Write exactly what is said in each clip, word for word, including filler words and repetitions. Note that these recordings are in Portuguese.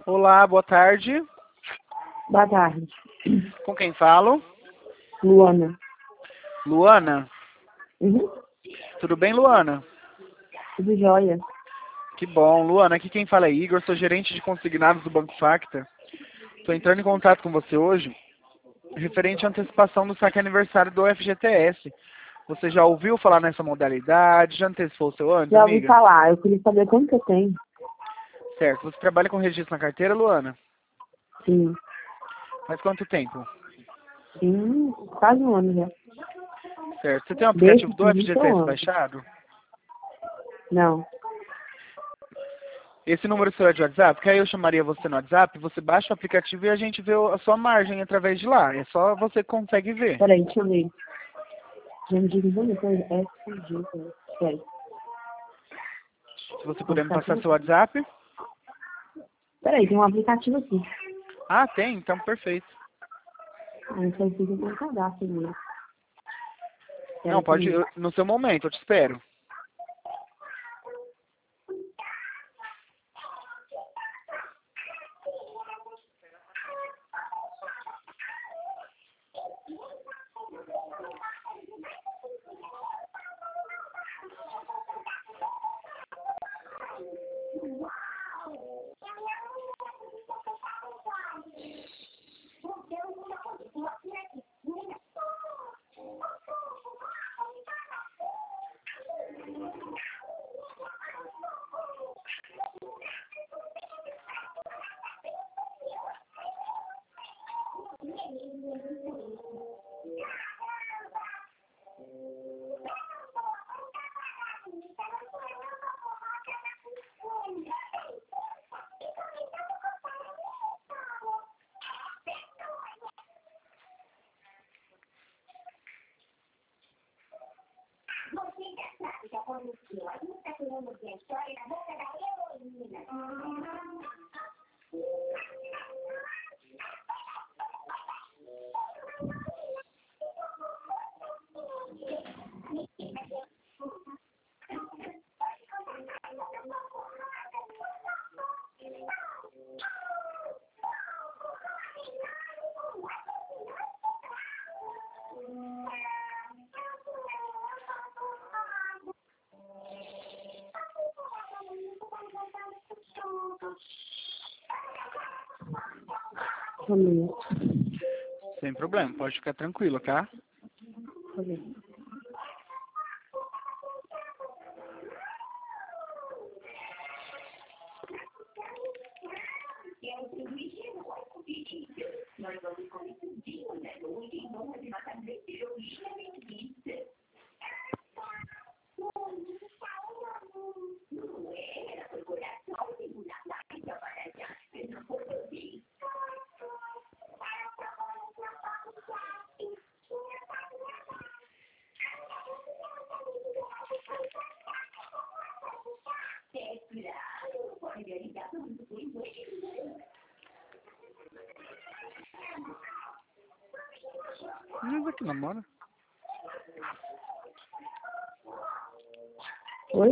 Olá, boa tarde. Boa tarde. Com quem falo? Luana. Luana? Uhum. Tudo bem, Luana? Tudo jóia. Que bom. Luana, aqui quem fala é Igor, sou gerente de consignados do Banco Facta. Estou entrando em contato com você hoje, referente à antecipação do saque aniversário do F G T S. Você já ouviu falar nessa modalidade? Já antecipou o seu antes, Já ouvi amiga? falar, eu queria saber quanto que eu tenho. Certo. Você trabalha com registro na carteira, Luana? Sim. Faz quanto tempo? Sim, quase um ano já. Certo. Você tem um Desde aplicativo que do existe um F G T S ano. baixado? Não. Esse número seu é de WhatsApp? Que aí eu chamaria você no WhatsApp, você baixa o aplicativo e a gente vê a sua margem através de lá. É só você que consegue ver. Peraí, deixa eu ver. Já me diga bonito, é F G. Peraí. Se você puder me passar seu WhatsApp. Peraí, tem um aplicativo aqui. Ah, tem? Então perfeito. Ah, não sei se eu tenho cadastro mesmo. Não, pode ir no seu momento, eu te espero. Família. Sem problema, pode ficar tranquilo, tá? Família. Mas aqui namora. Oi?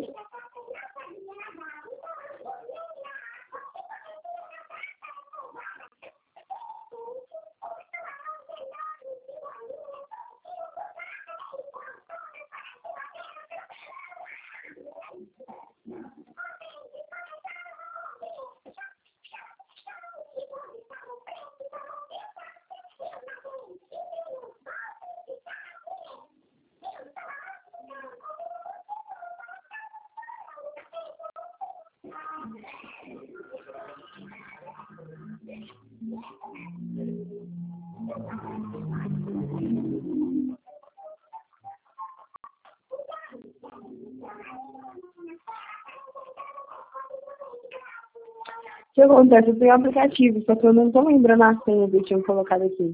O que acontece? Eu tenho um aplicativo, só que eu não tô lembrando a senha que eu tinha colocado aqui.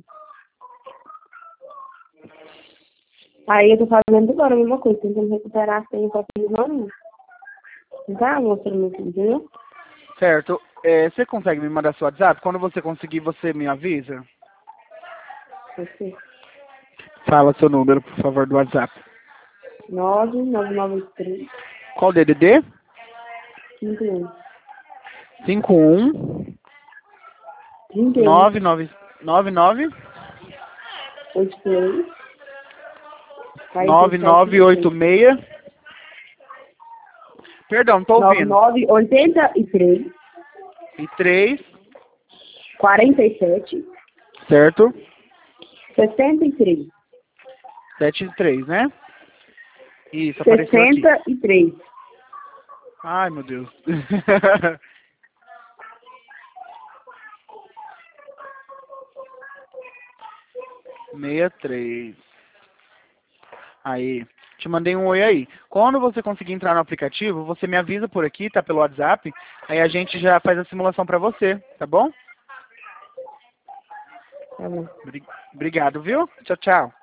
Aí eu tô fazendo agora a mesma coisa, tentando recuperar a senha, só que ele não, não tá mostrando aqui, entendeu? Certo. É, você consegue me mandar seu WhatsApp? Quando você conseguir, você me avisa? Você. Fala seu número, por favor, do WhatsApp. nove nove nove três Qual D D D? cinco um cinco um trinta e um, nove nove nove nove oito três, nove nove oito seis. Perdão, tô nove ouvindo. nove oitenta e três, E três, quarenta e sete, certo? sessenta e três. sete e três, né? Isso, apareceu aqui. sessenta e três. Ai, meu Deus. sessenta e três. Aí, te mandei um oi aí. Quando você conseguir entrar no aplicativo, você me avisa por aqui, tá? Pelo WhatsApp. Aí a gente já faz a simulação pra você, tá bom? Tá bom. Obri- Obrigado, viu? Tchau, tchau.